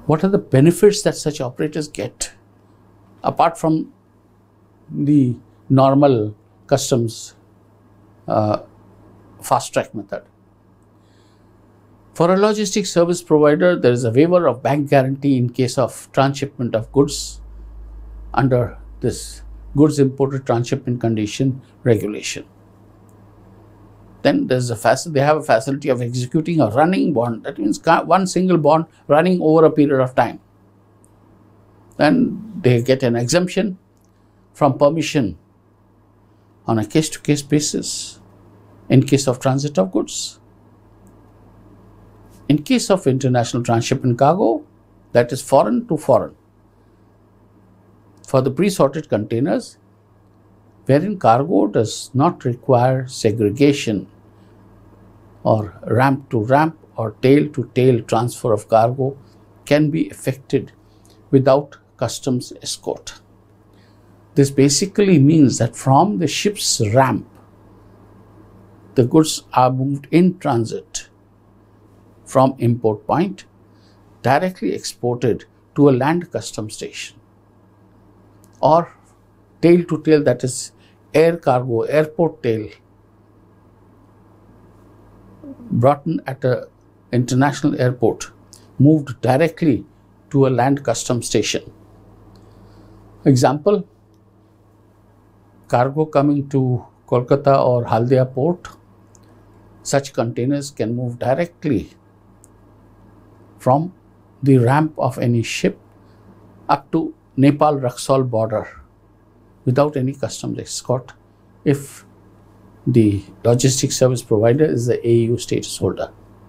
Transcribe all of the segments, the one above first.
What are the benefits that such operators get apart from the normal customs fast track method? For a logistics service provider, there is a waiver of bank guarantee in case of transshipment of goods under this Goods Imported Transshipment Condition regulation. Then there's they have a facility of executing a running bond. That means one single bond running over a period of time. Then they get an exemption from permission on a case-to-case basis in case of transit of goods. In case of international transshipment cargo, that is foreign to foreign, for the pre-sorted containers wherein cargo does not require segregation or ramp to ramp or tail to tail transfer of cargo can be effected without customs escort. This basically means that from the ship's ramp, the goods are moved in transit from import point, directly exported to a land customs station, or tail to tail, that is air cargo, airport tail, brought in at an international airport, moved directly to a land customs station. Example, cargo coming to Kolkata or Haldia port, such containers can move directly from the ramp of any ship up to Nepal-Raxaul border without any customs escort if the logistics service provider is the AU status holder.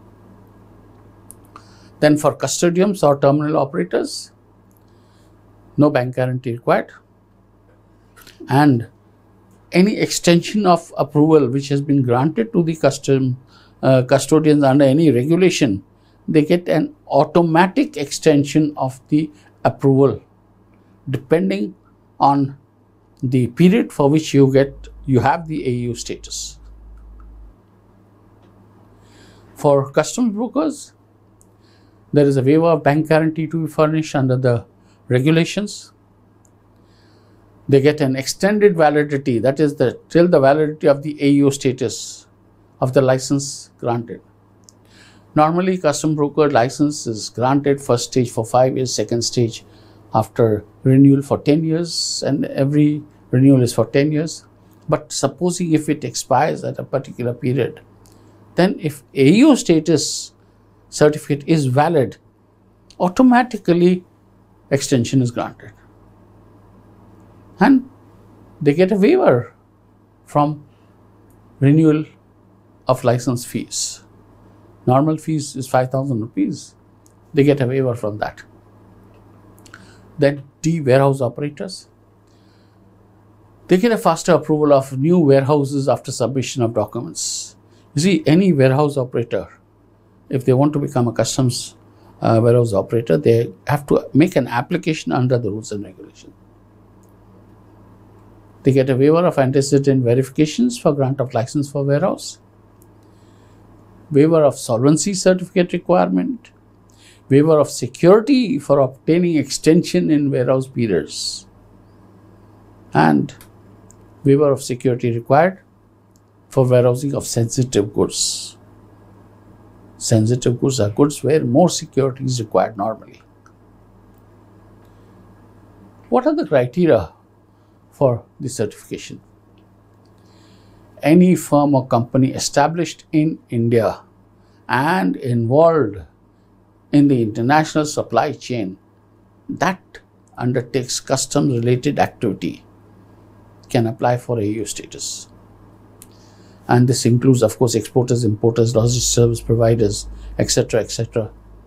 Then for custodians or terminal operators, no bank guarantee required, and any extension of approval which has been granted to the custodians under any regulation, they get an automatic extension of the approval depending on the period for which you have the AU status. For customs brokers, there is a waiver of bank guarantee to be furnished under the regulations. They get an extended validity, that is till the validity of the AU status of the license granted. Normally, custom broker license is granted first stage for 5 years, second stage after renewal for 10 years, and every renewal is for 10 years. But supposing if it expires at a particular period, then if AU status certificate is valid, automatically extension is granted. And they get a waiver from renewal of license fees. Normal fees is 5,000 rupees. They get a waiver from that. Then D, warehouse operators. They get a faster approval of new warehouses after submission of documents. You see, any warehouse operator, if they want to become a customs warehouse operator, they have to make an application under the rules and regulations. They get a waiver of antecedent verifications for grant of license for warehouse, waiver of solvency certificate requirement, waiver of security for obtaining extension in warehouse periods, and waiver of security required for warehousing of sensitive goods. Sensitive goods are goods where more security is required normally. What are the criteria for the certification? Any firm or company established in India and involved in the international supply chain that undertakes customs related activity can apply for AU status. And this includes, of course, exporters, importers, logistics service providers, etc., etc.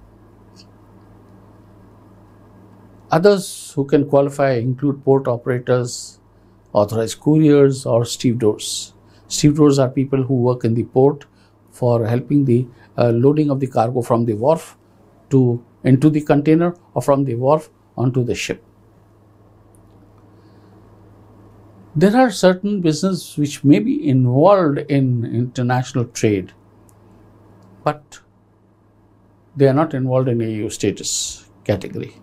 Others who can qualify include port operators, authorized couriers, or stevedores. Stevedores are people who work in the port for helping the loading of the cargo from the wharf into the container, or from the wharf onto the ship. There are certain businesses which may be involved in international trade, but they are not involved in AU status. category.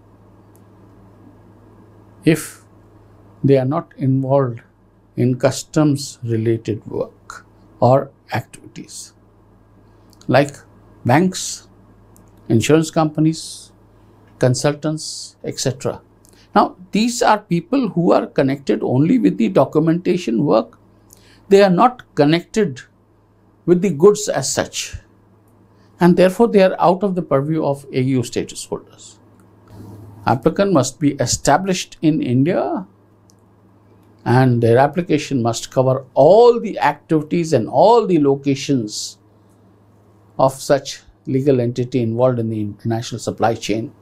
If they are not involved in customs related work or activities like banks, insurance companies, consultants, etc. Now, these are people who are connected only with the documentation work. They are not connected with the goods as such, and therefore they are out of the purview of AU status holders. Applicant must be established in India, and their application must cover all the activities and all the locations of such legal entity involved in the international supply chain.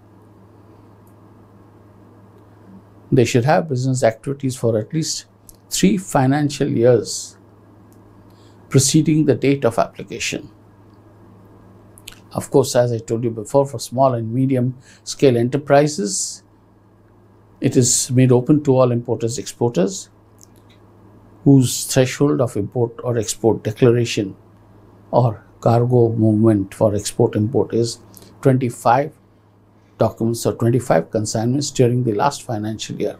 They should have business activities for at least 3 financial years preceding the date of application. Of course, as I told you before, for small and medium scale enterprises, it is made open to all importers, exporters whose threshold of import or export declaration or cargo movement for export import is 25 documents or 25 consignments during the last financial year.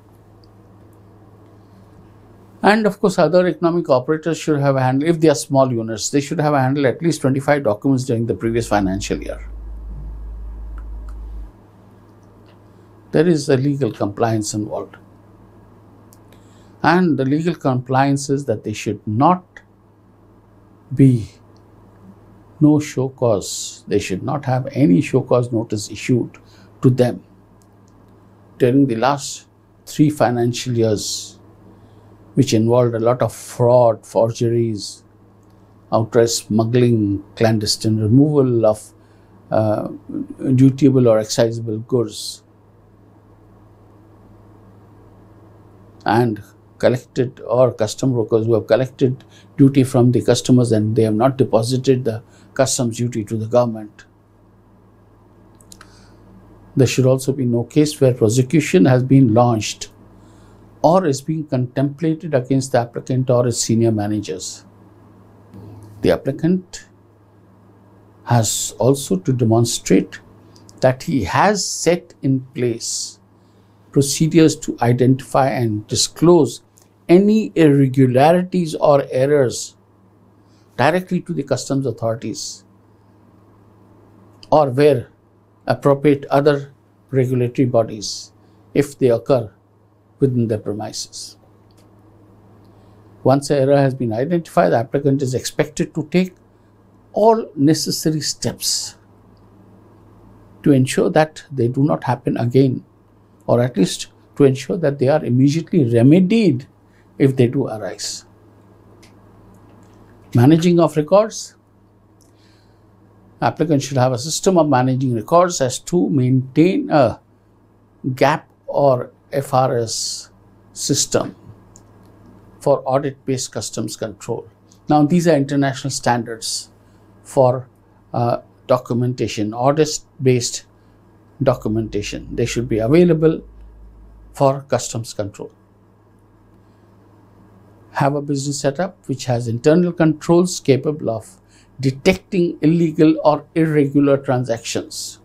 And of course, other economic operators should have handled, if they are small units, they should have handled at least 25 documents during the previous financial year. There is a legal compliance involved. And the legal compliance is that they should not be no show cause. They should not have any show cause notice issued to them during the last 3 financial years, which involved a lot of fraud, forgeries, outright smuggling, clandestine removal of dutiable or excisable goods, and collected, or custom brokers who have collected duty from the customers and they have not deposited the customs duty to the government. There should also be no case where prosecution has been launched or is being contemplated against the applicant or its senior managers. The applicant has also to demonstrate that he has set in place procedures to identify and disclose any irregularities or errors directly to the customs authorities, or where appropriate other regulatory bodies if they occur within their premises. Once an error has been identified, the applicant is expected to take all necessary steps to ensure that they do not happen again, or at least to ensure that they are immediately remedied if they do arise. Managing of records. Applicant should have a system of managing records as to maintain a GAP or FRS system for audit-based customs control. Now, these are international standards for documentation, audit-based documentation. They should be available for customs control. Have a business setup which has internal controls capable of detecting illegal or irregular transactions.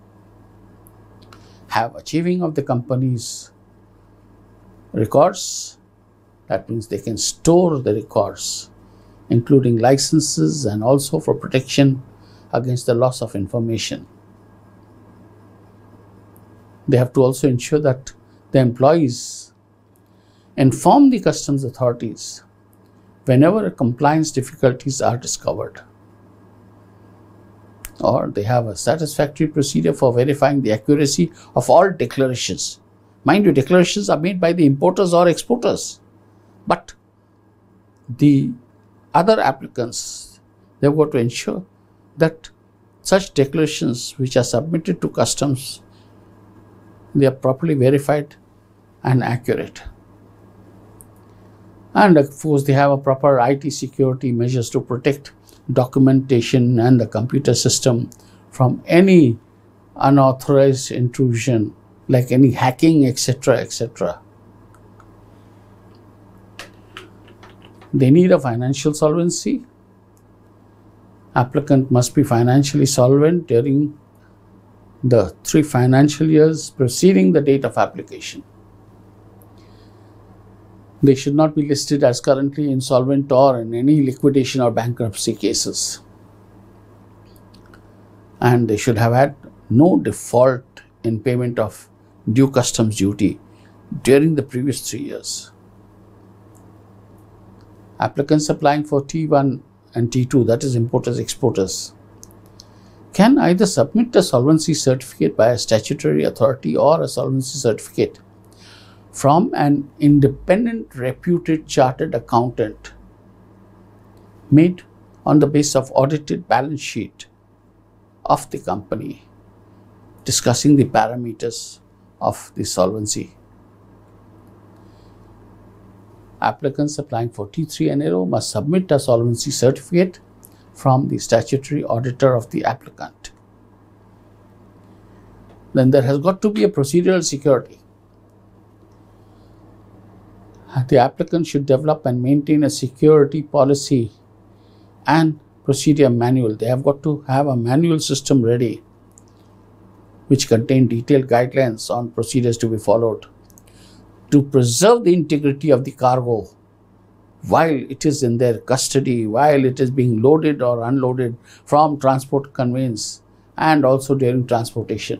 Have achieving of the company's records. That means they can store the records, including licenses, and also for protection against the loss of information. They have to also ensure that the employees inform the customs authorities whenever compliance difficulties are discovered, or they have a satisfactory procedure for verifying the accuracy of all declarations. Mind you, declarations are made by the importers or exporters, but the other applicants, they've got to ensure that such declarations which are submitted to customs, they are properly verified and accurate. And of course, they have a proper IT security measures to protect documentation and the computer system from any unauthorized intrusion, like any hacking, etc., etc. They need a financial solvency. Applicant must be financially solvent during the 3 financial years preceding the date of application. They should not be listed as currently insolvent or in any liquidation or bankruptcy cases. And they should have had no default in payment of due customs duty during the previous 3 years. Applicants applying for T1 and T2, that is importers, exporters, can either submit a solvency certificate by a statutory authority or a solvency certificate from an independent reputed chartered accountant made on the basis of audited balance sheet of the company discussing the parameters of the solvency. Applicants applying for T3 and NRO must submit a solvency certificate from the statutory auditor of the applicant. Then there has got to be a procedural security. The applicant should develop and maintain a security policy and procedure manual. They have got to have a manual system ready which contain detailed guidelines on procedures to be followed to preserve the integrity of the cargo while it is in their custody, while it is being loaded or unloaded from transport conveyance, and also during transportation.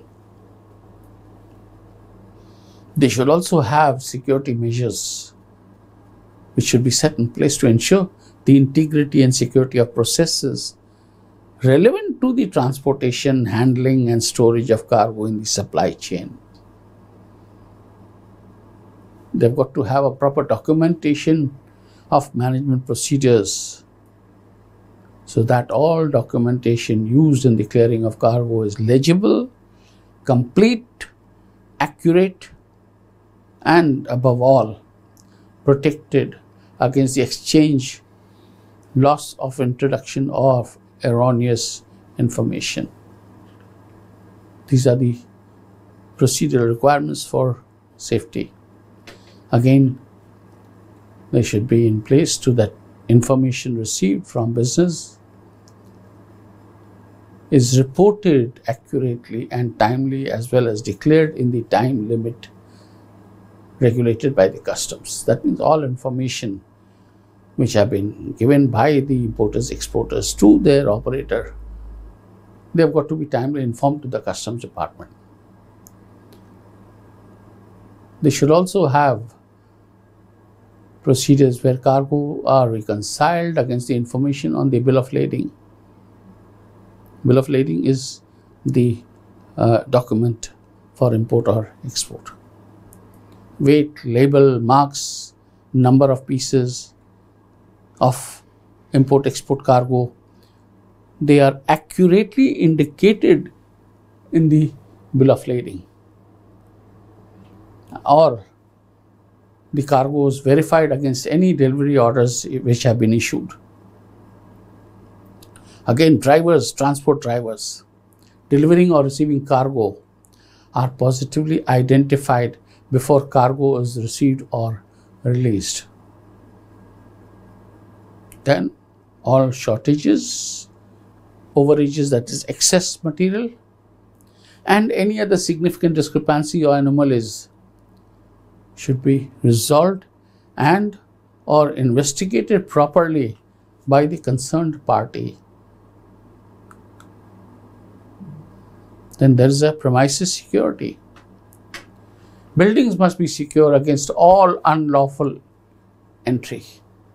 They should also have security measures which should be set in place to ensure the integrity and security of processes relevant to the transportation, handling and storage of cargo in the supply chain. They've got to have a proper documentation of management procedures so that all documentation used in the clearing of cargo is legible, complete, accurate, and above all, protected against the exchange, loss of introduction of erroneous information. These are the procedural requirements for safety. Again, they should be in place so that information received from business is reported accurately and timely, as well as declared in the time limit regulated by the customs. That means all information which have been given by the importers, exporters to their operator, they have got to be timely informed to the customs department. They should also have procedures where cargo are reconciled against the information on the bill of lading. Bill of lading is the document for import or export. Weight, label, marks, number of pieces of import-export cargo, they are accurately indicated in the bill of lading, or the cargo is verified against any delivery orders which have been issued. Again, drivers, transport drivers, delivering or receiving cargo are positively identified before cargo is received or released. Then all shortages, overages, that is excess material, and any other significant discrepancy or anomalies should be resolved and or investigated properly by the concerned party. Then there is a premises security. Buildings must be secure against all unlawful entry.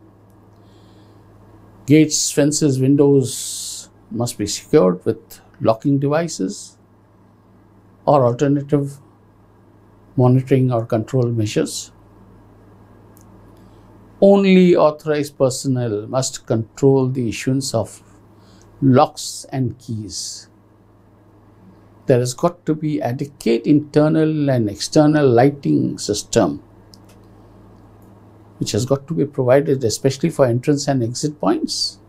Gates, fences, windows must be secured with locking devices or alternative monitoring or control measures. Only authorized personnel must control the issuance of locks and keys. There has got to be adequate internal and external lighting system which has got to be provided, especially for entrance and exit points,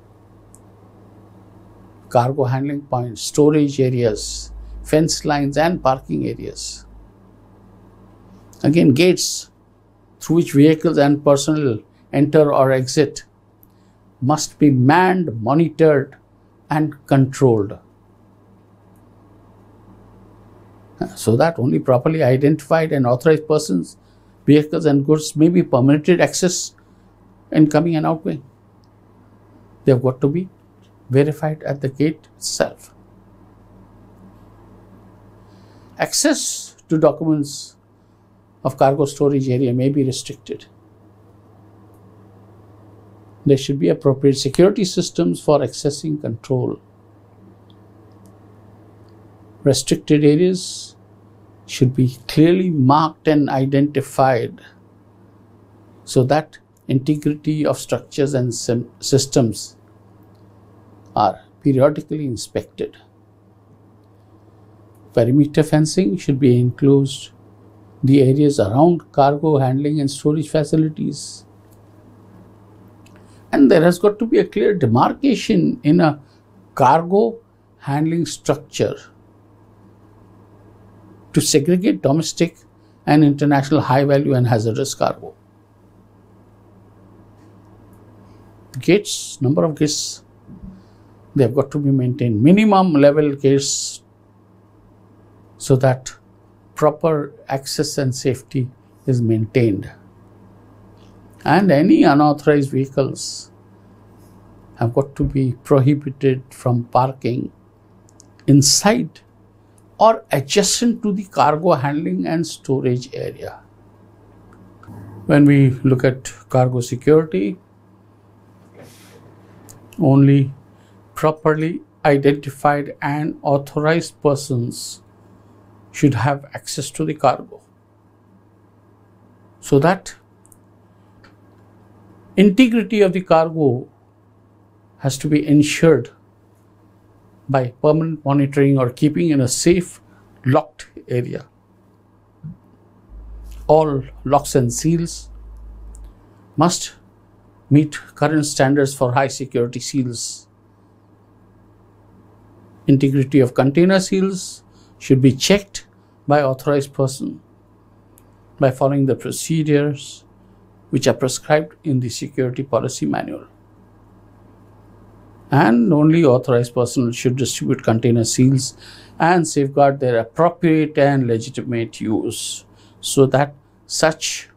cargo handling points, storage areas, fence lines and parking areas. Again, gates through which vehicles and personnel enter or exit must be manned, monitored and controlled. so that only properly identified and authorized persons, vehicles and goods may be permitted access in coming and outgoing. They have got to be verified at the gate itself. Access to documents of cargo storage area may be restricted. There should be appropriate security systems for accessing control. Restricted areas should be clearly marked and identified so that integrity of structures and systems are periodically inspected. Perimeter fencing should be enclosed the areas around cargo handling and storage facilities. And there has got to be a clear demarcation in a cargo handling structure to segregate domestic and international high value and hazardous cargo. Gates, number of gates, they have got to be maintained. Minimum level gates so that proper access and safety is maintained. And any unauthorized vehicles have got to be prohibited from parking inside or adjacent to the cargo handling and storage area. When we look at cargo security, only properly identified and authorized persons should have access to the cargo, so that integrity of the cargo has to be ensured by permanent monitoring or keeping in a safe, locked area. All locks and seals must meet current standards for high security seals. Integrity of container seals should be checked by authorized person by following the procedures which are prescribed in the security policy manual. And only authorized personnel should distribute container seals and safeguard their appropriate and legitimate use so that such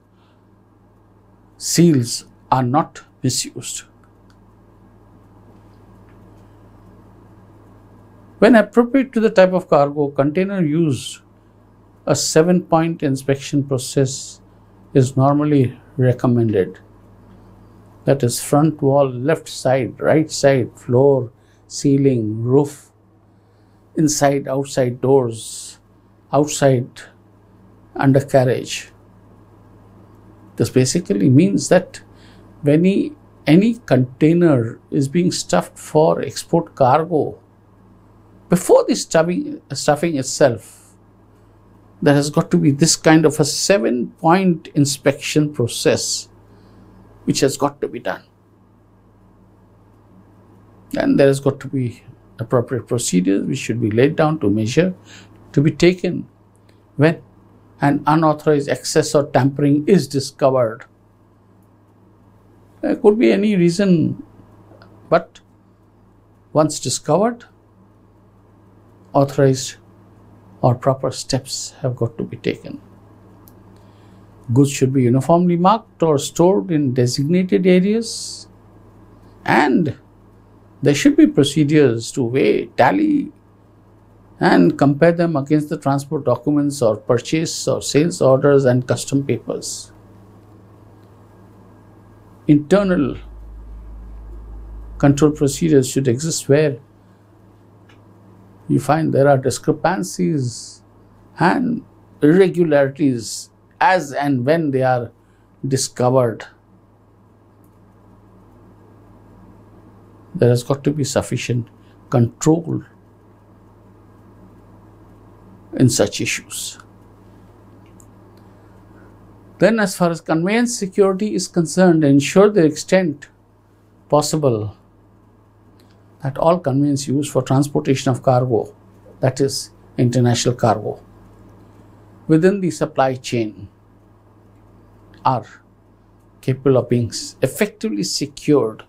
seals are not misused. When appropriate to the type of cargo, container used, a 7-point inspection process is normally recommended. That is front wall, left side, right side, floor, ceiling, roof, inside, outside doors, outside undercarriage. This basically means that when any container is being stuffed for export cargo, before the stuffing itself, there has got to be this kind of a 7-point inspection process which has got to be done. And there has got to be appropriate procedures which should be laid down to measure to be taken when an unauthorized access or tampering is discovered. There could be any reason, but once discovered, authorized or proper steps have got to be taken. Goods should be uniformly marked or stored in designated areas, and there should be procedures to weigh, tally and compare them against the transport documents or purchase or sales orders and custom papers. Internal control procedures should exist where you find there are discrepancies and irregularities as and when they are discovered. There has got to be sufficient control in such issues. Then, as far as conveyance security is concerned, ensure the extent possible that all conveyance used for transportation of cargo, that is international cargo, within the supply chain are capable of being effectively secured.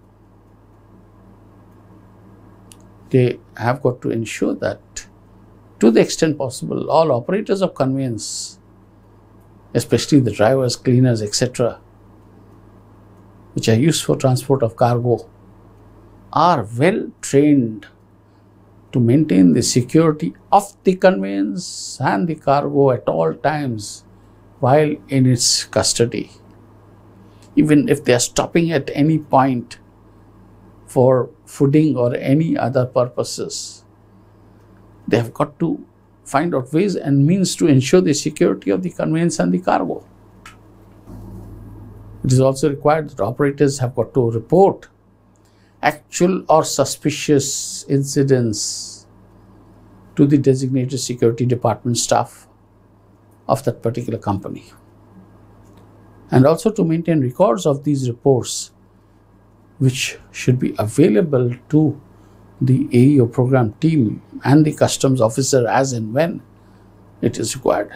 They have got to ensure that To the extent possible, all operators of conveyance, especially the drivers, cleaners, etc., which are used for transport of cargo, are well trained to maintain the security of the conveyance and the cargo at all times while in its custody. Even if they are stopping at any point for fooding or any other purposes, they have got to find out ways and means to ensure the security of the conveyance and the cargo. It is also required that operators have got to report actual or suspicious incidents to the designated security department staff of that particular company, and also to maintain records of these reports, which should be available to the AEO program team and the customs officer as and when it is required.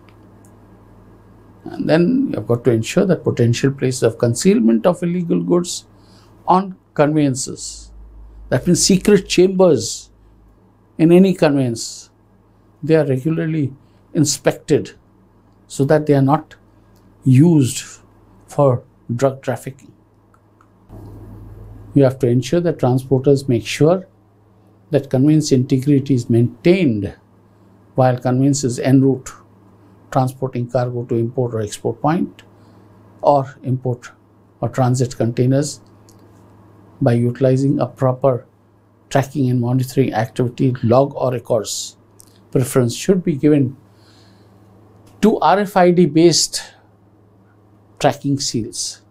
And then you have got to ensure that potential places of concealment of illegal goods on conveyances, that means secret chambers in any conveyance, they are regularly inspected so that they are not used for drug trafficking. You have to ensure that transporters make sure that conveyance integrity is maintained while conveyance is en route, transporting cargo to import or export point or import or transit containers, by utilizing a proper tracking and monitoring activity log or records. Preference should be given to RFID based tracking seals.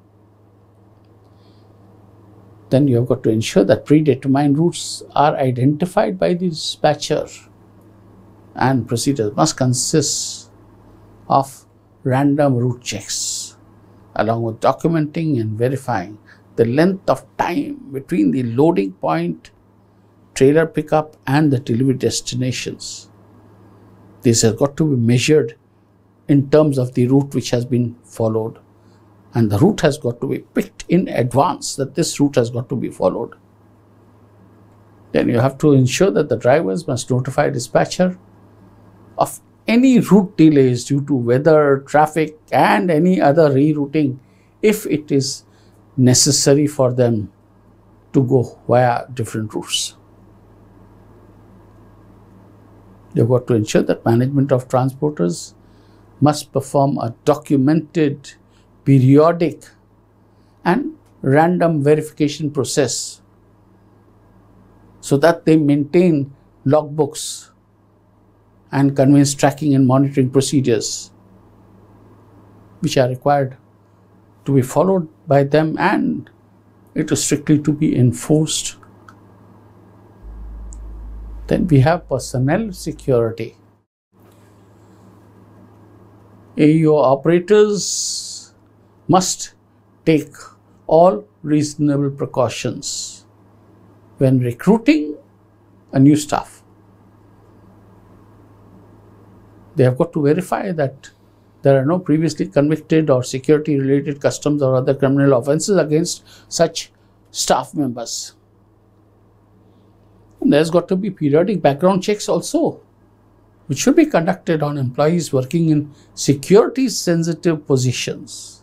Then you have got to ensure that predetermined routes are identified by the dispatcher, and procedures must consist of random route checks along with documenting and verifying the length of time between the loading point, trailer pickup and the delivery destinations. This has got to be measured in terms of the route which has been followed, and the route has got to be picked in advance, that this route has got to be followed. Then you have to ensure that the drivers must notify dispatcher of any route delays due to weather, traffic and any other rerouting if it is necessary for them to go via different routes. You've got to ensure that management of transporters must perform a documented, periodic and random verification process so that they maintain logbooks and conveyance tracking and monitoring procedures which are required to be followed by them, and it is strictly to be enforced. Then we have personnel security. AEO operators must take all reasonable precautions when recruiting a new staff. They have got to verify that there are no previously convicted or security related customs or other criminal offences against such staff members. And there's got to be periodic background checks also, which should be conducted on employees working in security sensitive positions.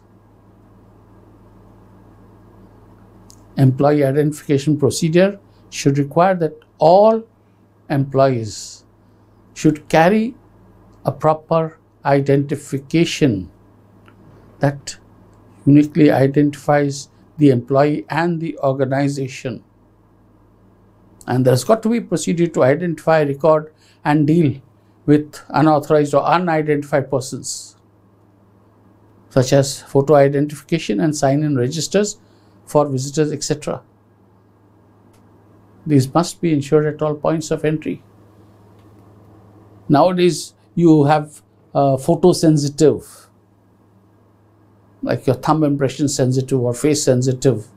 Employee identification procedure should require that all employees should carry a proper identification that uniquely identifies the employee and the organization. And there's got to be procedure to identify, record and deal with unauthorized or unidentified persons, such as photo identification and sign-in registers for visitors, etc. These must be ensured at all points of entry. Nowadays, you have photo sensitive, like your thumb impression sensitive or face sensitive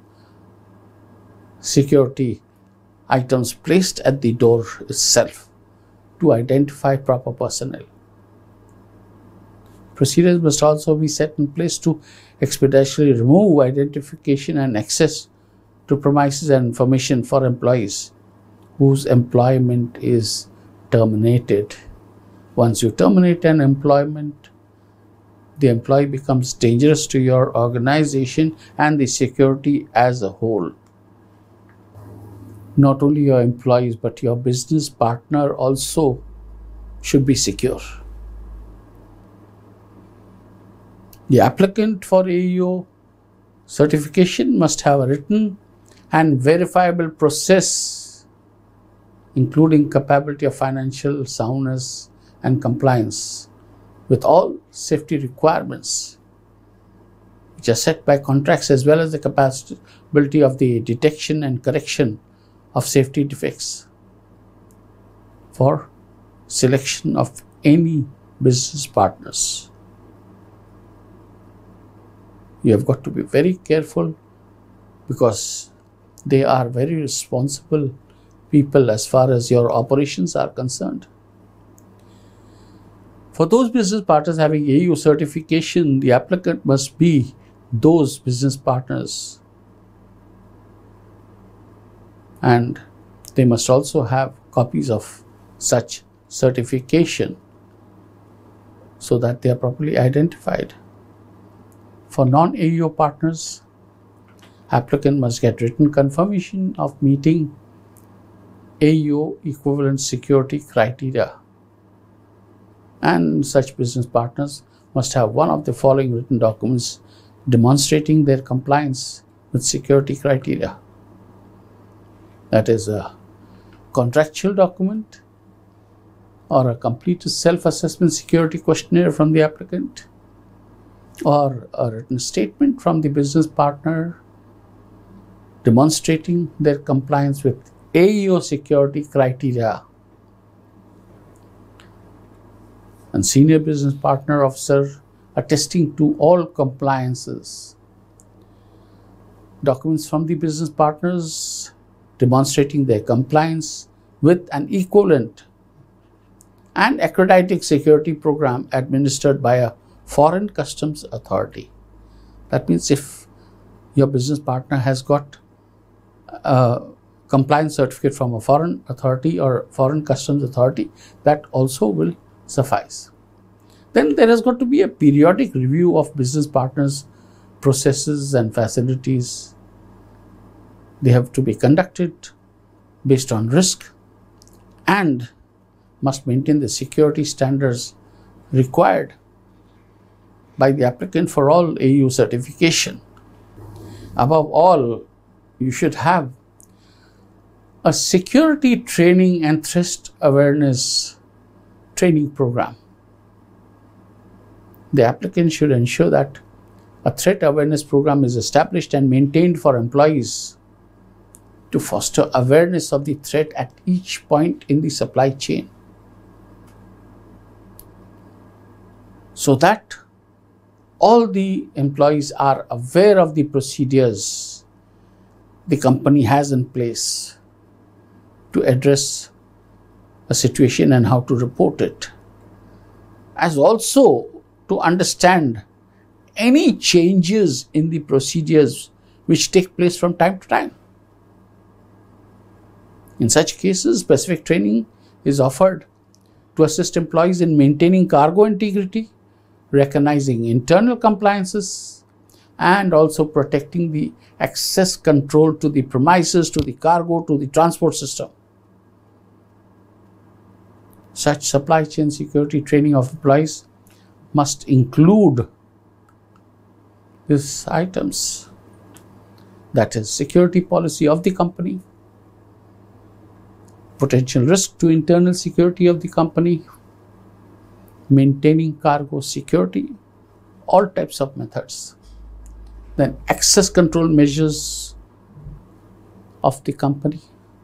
security items placed at the door itself to identify proper personnel. Procedures must also be set in place to expeditiously remove identification and access to premises and information for employees whose employment is terminated. Once you terminate an employment, the employee becomes dangerous to your organization and the security as a whole. Not only your employees, but your business partner also should be secure. The applicant for AEO certification must have a written and verifiable process, including capability of financial soundness and compliance with all safety requirements which are set by contracts, as well as the capability of the detection and correction of safety defects for selection of any business partners. You have got to be very careful because they are very responsible people as far as your operations are concerned. For those business partners having AEO certification, the applicant must be those business partners, and they must also have copies of such certification so that they are properly identified. For non-AEO partners, applicant must get written confirmation of meeting AEO equivalent security criteria, and such business partners must have one of the following written documents demonstrating their compliance with security criteria. That is a contractual document or a complete self-assessment security questionnaire from the applicant, or a written statement from the business partner demonstrating their compliance with AEO security criteria. And senior business partner officer attesting to all compliances. Documents from the business partners demonstrating their compliance with an equivalent and accredited security program administered by a foreign customs authority. That means if your business partner has got a compliance certificate from a foreign authority or foreign customs authority, that also will suffice. Then there has got to be a periodic review of business partners' processes and facilities. They have to be conducted based on risk and must maintain the security standards required by the applicant for all AEO certification. Above all, you should have a security training and threat awareness training program. The applicant should ensure that a threat awareness program is established and maintained for employees to foster awareness of the threat at each point in the supply chain, so that all the employees are aware of the procedures the company has in place to address a situation and how to report it, as also to understand any changes in the procedures which take place from time to time. In such cases, specific training is offered to assist employees in maintaining cargo integrity, recognizing internal compliances, and also protecting the access control to the premises, to the cargo, to the transport system. Such supply chain security training of employees must include these items, that is, security policy of the company, potential risk to internal security of the company, maintaining cargo security, all types of methods. Then access control measures of the company.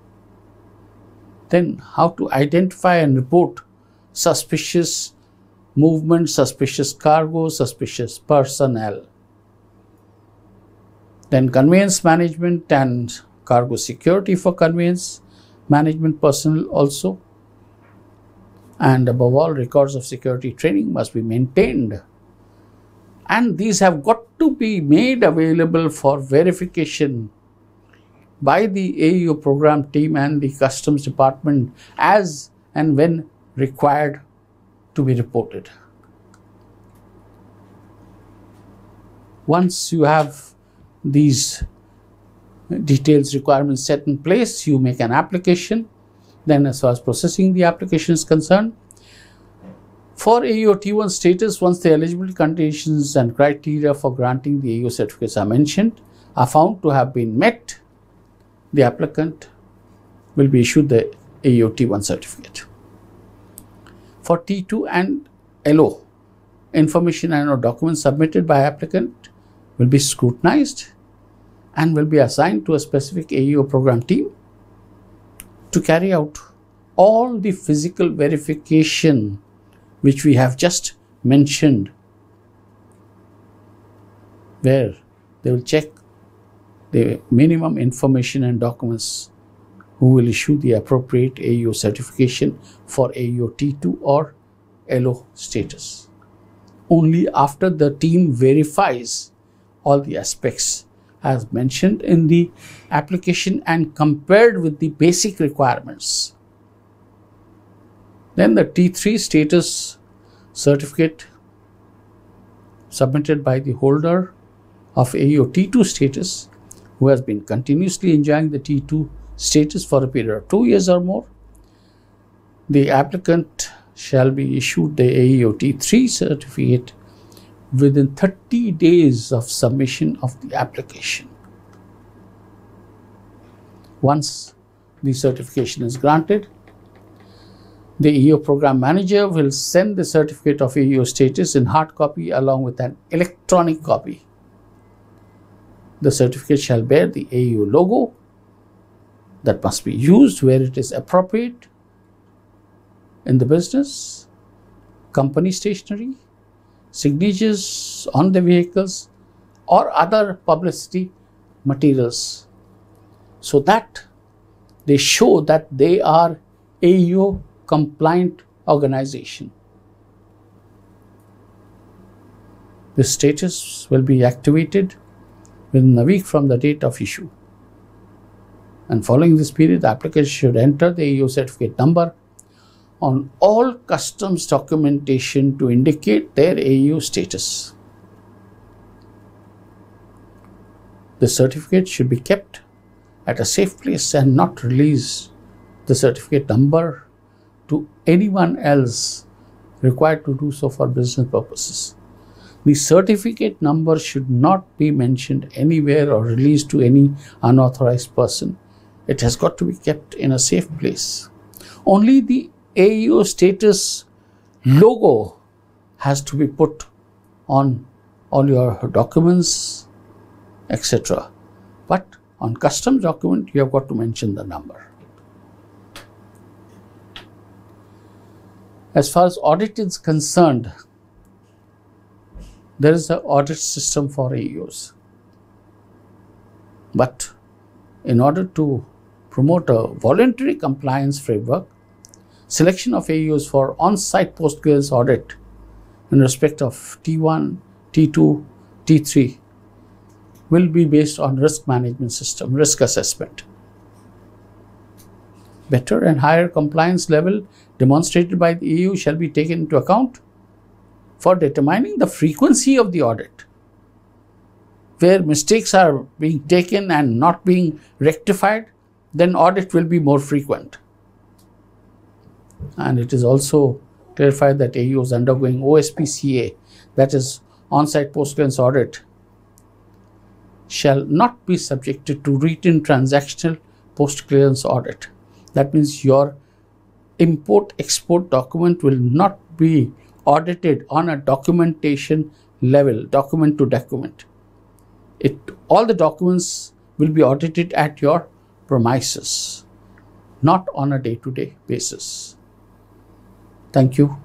Then how to identify and report suspicious movement, suspicious cargo, suspicious personnel. Then conveyance management and cargo security for conveyance management personnel also. And above all, records of security training must be maintained, and these have got to be made available for verification by the AEO program team and the customs department as and when required to be reported. Once you have these details requirements set in place, you make an application. Then as far as processing the application is concerned, for AEO T1 status, once the eligibility conditions and criteria for granting the AEO certificates are mentioned, are found to have been met, the applicant will be issued the AEO T1 certificate. For T2 and LO, information and documents submitted by applicant will be scrutinized and will be assigned to a specific AEO program team to carry out all the physical verification which we have just mentioned, where they will check the minimum information and documents who will issue the appropriate AEO certification for AEO T2 or LO status. Only after the team verifies all the aspects as mentioned in the application and compared with the basic requirements, then the T3 status certificate submitted by the holder of AEO T2 status, who has been continuously enjoying the T2 status for a period of 2 years or more, the applicant shall be issued the AEO T3 certificate within 30 days of submission of the application. Once the certification is granted, the AEO program manager will send the certificate of AEO status in hard copy along with an electronic copy. The certificate shall bear the AEO logo that must be used where it is appropriate in the business, company stationery, signatures on the vehicles or other publicity materials, so that they show that they are AEO compliant organization. The status will be activated within a week from the date of issue. And following this period, the applicant should enter the AEO certificate number on all customs documentation to indicate their AEO status. The certificate should be kept at a safe place and not release the certificate number to anyone else required to do so for business purposes. The certificate number should not be mentioned anywhere or released to any unauthorized person. It has got to be kept in a safe place. Only the AEO status logo has to be put on all your documents, etc. But on customs document, you have got to mention the number. As far as audit is concerned, there is an audit system for AEOs. But in order to promote a voluntary compliance framework, selection of AEOs for on-site post-clearance audit in respect of T1, T2, T3 will be based on risk management system, risk assessment. Better and higher compliance level demonstrated by the AEO shall be taken into account for determining the frequency of the audit. Where mistakes are being taken and not being rectified, then audit will be more frequent. And it is also clarified that AEOs undergoing OSPCA, that is on-site post-clearance audit, shall not be subjected to routine transactional post-clearance audit. That means your import-export document will not be audited on a documentation level, document to document. All the documents will be audited at your premises, not on a day-to-day basis. Thank you.